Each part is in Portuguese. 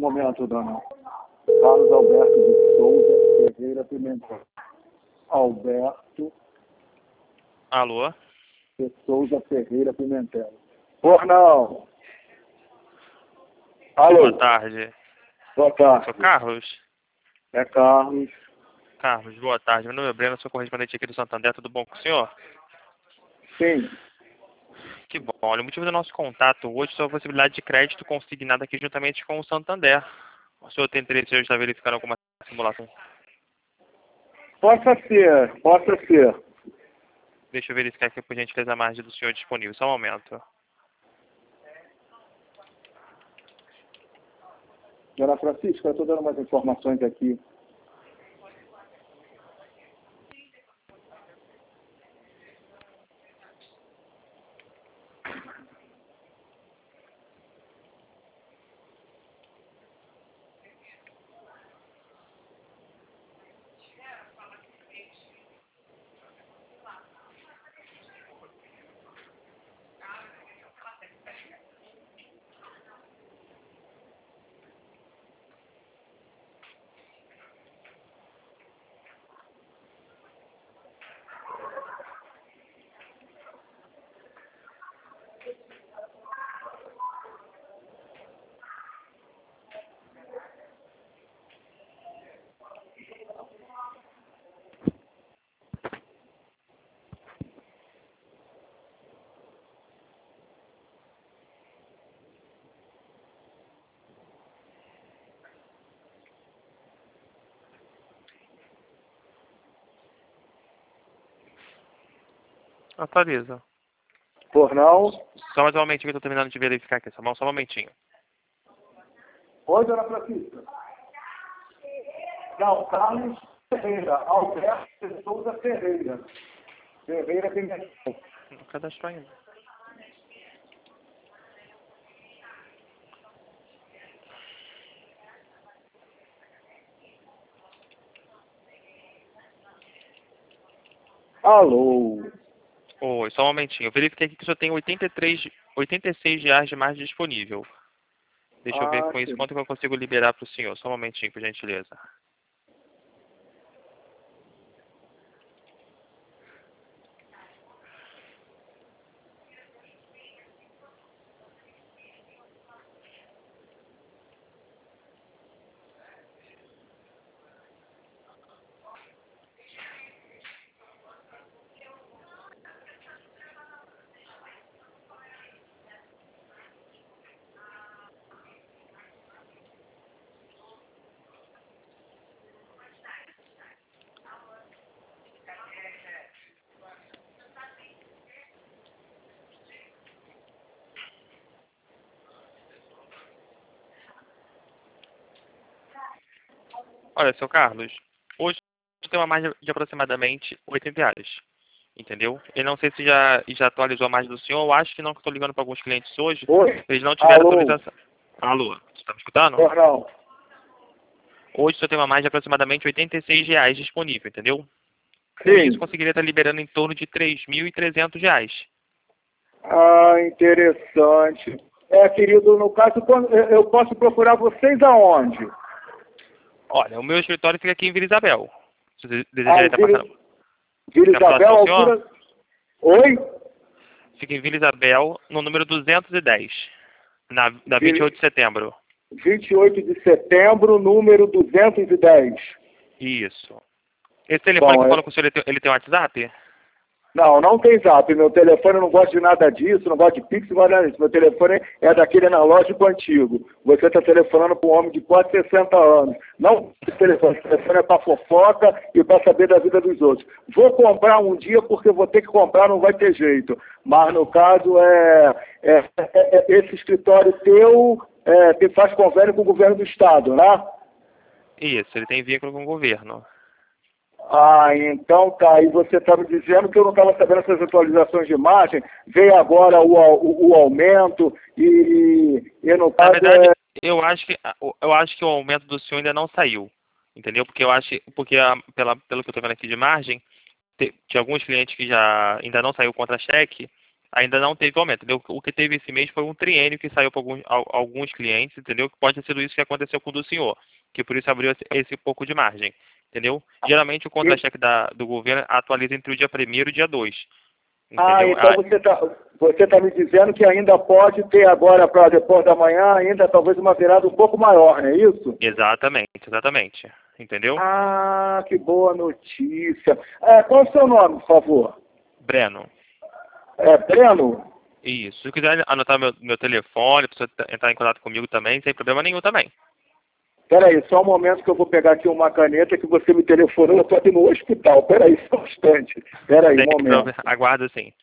momento, dona. Carlos Alberto de Souza Ferreira Pimentel. Alberto Alô? de Souza Ferreira Pimentel. Pornal. Alô. Boa tarde. Boa tarde. Sou Carlos? É Carlos. Carlos, boa tarde. Meu nome é Breno, sou correspondente aqui do Santander. Tudo bom com o senhor? Sim. Que bom. Olha, o motivo do nosso contato hoje é a possibilidade de crédito consignado aqui juntamente com o Santander. O senhor tem interesse em estar verificando alguma simulação? Possa ser, possa ser. Deixa eu verificar aqui, por gentileza, a margem do senhor disponível. Só um momento. Dona Francisca, eu estou dando umas informações aqui. Atualiza. Pornal. Só mais um momentinho que eu estou terminando de verificar aqui, tá bom? Só um momentinho. Oi, Dona Francisca. Não, Carlos Ferreira. Alberto de Souza Ferreira. Ferreira Pimentel. Não cadastrou ainda. Alô. Oi, só um momentinho. Eu verifiquei aqui que o senhor tem 86 reais de margem disponível. Deixa eu ver com isso sim. quanto que eu consigo liberar para o senhor. Só um momentinho, por gentileza. Olha, seu Carlos, hoje tem uma margem de aproximadamente 80 reais. Entendeu? Eu não sei se já atualizou a margem do senhor. Eu acho que não, que eu estou ligando para alguns clientes hoje. Oi. Eles não tiveram Alô. atualização. Alô, você está me escutando? Pornal. Hoje o senhor tem uma margem de aproximadamente 86 reais disponível, entendeu? Com isso, Sim. conseguiria estar liberando em torno de 3.300 reais. Ah, interessante. Querido, no caso, eu posso procurar vocês aonde? Olha, o meu escritório fica aqui em Vila Isabel. Se você desejaria estar passando. Vila Fica próximo Isabel, ao senhor? altura... Oi? Fica em Vila Isabel, no número 210, da 28 de setembro. 28 de setembro, número 210. Isso. Esse telefone Bom, que eu falo com o senhor, ele tem WhatsApp? não tem zap. Meu telefone, eu não gosto de nada disso, não gosto de Pix, não gosto de nada disso. Meu telefone é daquele analógico antigo. Você está telefonando para um homem de quase 60 anos. Não esse telefone é para fofoca e para saber da vida dos outros. Vou comprar um dia porque vou ter que comprar, não vai ter jeito. Mas no caso, esse escritório teu faz convênio com o governo do estado, né? Isso, ele tem vínculo com o governo. Ah, então tá. E você está me dizendo que eu não estava sabendo essas atualizações de imagem. Veio agora o aumento e no Na caso verdade, eu acho que o aumento do senhor ainda não saiu. Entendeu? Porque pelo que eu estou vendo aqui de margem, tem alguns clientes que já ainda não saiu o contra-cheque, ainda não teve aumento, entendeu? O que teve esse mês foi um triênio que saiu para alguns clientes, entendeu? Que pode ter sido isso que aconteceu com o do senhor, que por isso abriu esse pouco de margem, entendeu? Geralmente o contra-cheque do governo atualiza entre o dia 1º e o dia 2, entendeu? Então você tá me dizendo que ainda pode ter agora, para depois da manhã, ainda talvez uma virada um pouco maior, não é isso? Exatamente, entendeu? Ah, que boa notícia. Qual é o seu nome, por favor? Breno. Breno? Isso. Se quiser anotar meu telefone, para você entrar em contato comigo também, sem problema nenhum também. Peraí, só um momento que eu vou pegar aqui uma caneta que você me telefonou, eu estou aqui no hospital. Peraí, só um instante. Peraí, um momento. Aguardo sim.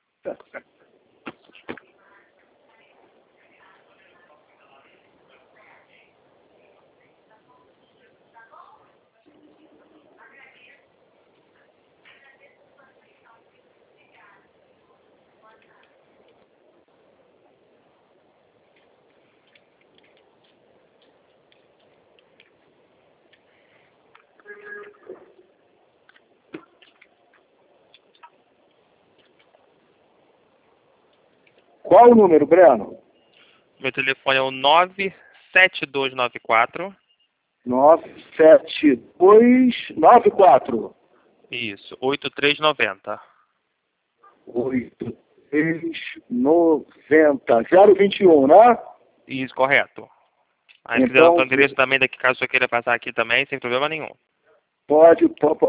Qual o número, Breno? Meu telefone é o 97294. 97294. Isso, 8390. 8390. 021, né? Isso, correto. Aí se quiser Então, o endereço também, daqui caso você queira passar aqui também, sem problema nenhum. pode,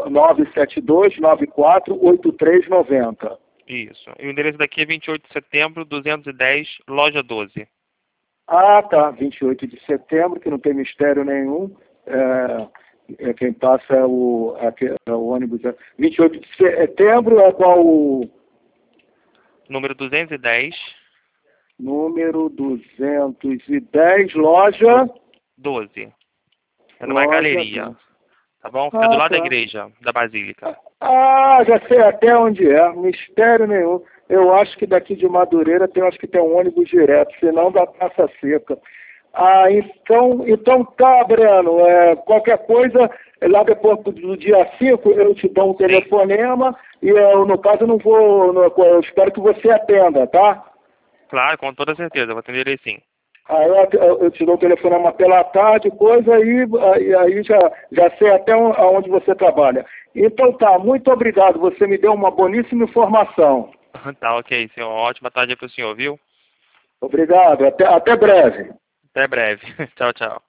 972948390. Isso. E o endereço daqui é 28 de setembro, 210, loja 12. Ah, tá. 28 de setembro, que não tem mistério nenhum. Quem passa é o ônibus. 28 de setembro é qual o... Número 210. Número 210, loja... 12. É numa galeria. 12. Tá bom? Fica do lado da Tá. igreja, da Basílica. Já sei até onde é. Mistério nenhum. Eu acho que daqui de Madureira acho que tem um ônibus direto, senão da Praça Seca. Então tá, Breno. Qualquer coisa, lá depois do dia 5, eu te dou um telefonema e eu, no caso, não vou... eu espero que você atenda, tá? Claro, com toda certeza. Vou atender aí sim. Aí eu te dou o telefonema pela tarde, coisa, aí já sei até onde você trabalha. Então tá, muito obrigado. Você me deu uma boníssima informação. Tá, ok, senhor. Ótima tarde para o senhor, viu? Obrigado. Até breve. Até breve. Tchau, tchau.